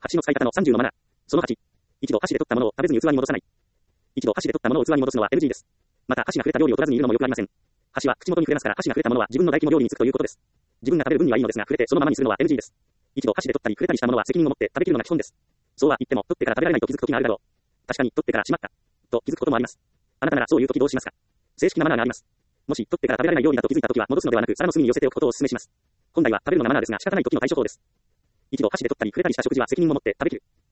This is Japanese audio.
箸の使い方の30のマナー。その8。一度箸で取ったものを食べずに器に戻さない。一度箸で取ったものを器に戻すのは NG です。また、箸が触れた料理を取らずにいるのもよくありません。箸は口元に触れますから、箸が触れたものは自分の唾液も料理につくということです。自分が食べる分にはいいのですが、触れてそのままにするのは NG です。一度箸で取ったり触れたりしたものは責任を持って食べきるのが基本です。そうは言っても、取ってから食べられないと気づく時があるだろう。確かに取ってからしまった。と気づくこともあります。あなたならそういう時どうしますか？正式なマナーがあります。もし取ってから食べられない料理だと気づいた時は戻すのではなく、皿の隅に寄せておくことをお勧めします。本来は食べるのがマナーですが仕方ない時の対処法です。一度箸で取ったり触れたりした食事は責任を持って食べきる。